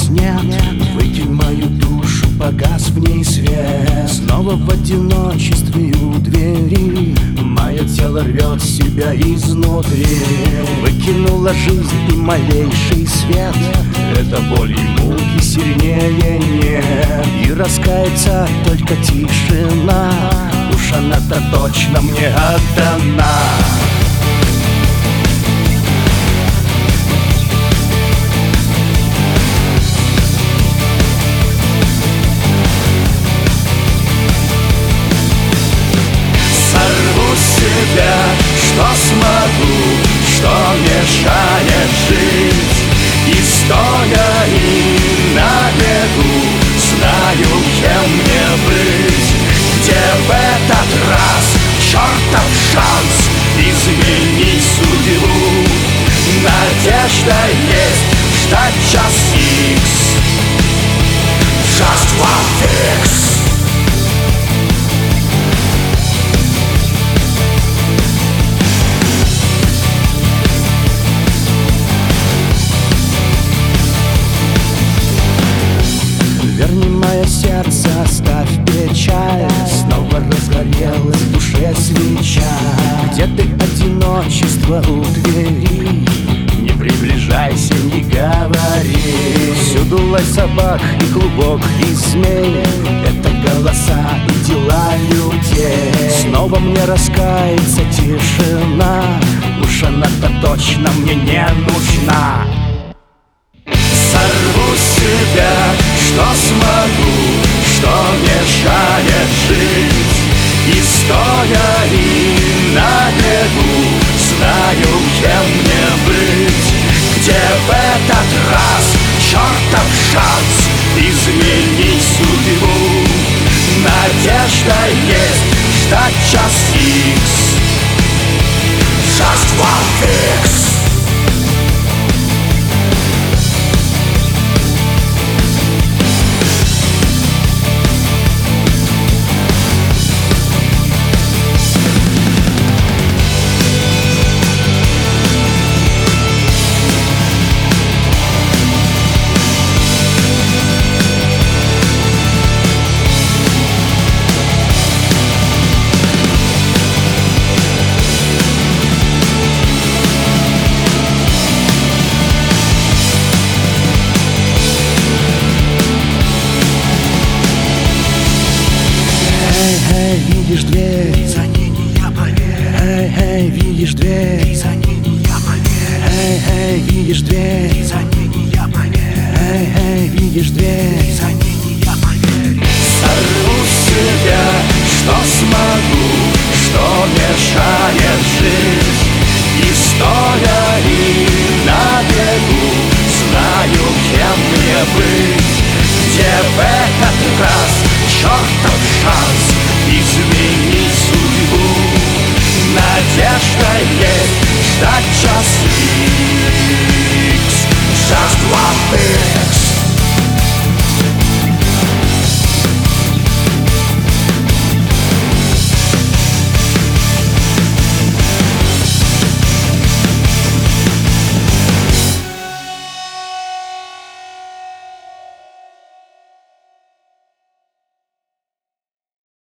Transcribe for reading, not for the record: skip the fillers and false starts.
нет. Выкинь мою душу, погас в ней свет. Снова в одиночестве у двери мое тело рвет себя изнутри. Выкинула жизнь и малейший свет. Это боль и муки сильнее нет. И раскается только тишина. Уж она-то точно мне отдана. Что смогу, что мешает жить. И стоя и на бегу знаю, кем мне быть. Где в этот раз чертов шанс изменить судьбу? Надежда есть ждать час икс. Just one fix. Верни мое сердце, оставь печаль. Снова разгорелась в душе свеча. Где ты, одиночество у двери? Не приближайся, не говори. Всюду лай собак и клубок и змей. Это голоса и дела людей. Снова мне раскается тишина. Уж она-то точно мне не нужна. Сорву себя, что смогу, что мешает жить. И стоя и на бегу знаю, кем мне быть. Где в этот раз чертов шанс изменить судьбу? Надежда есть ждать час икс. Just one fix. Видишь дверь, за ней не я, поверь. Эй, видишь дверь, За ней не я, поверь. Эй, видишь дверь, За ней не я, поверь. Эй, видишь дверь, За ней не я, поверь. сорву себя.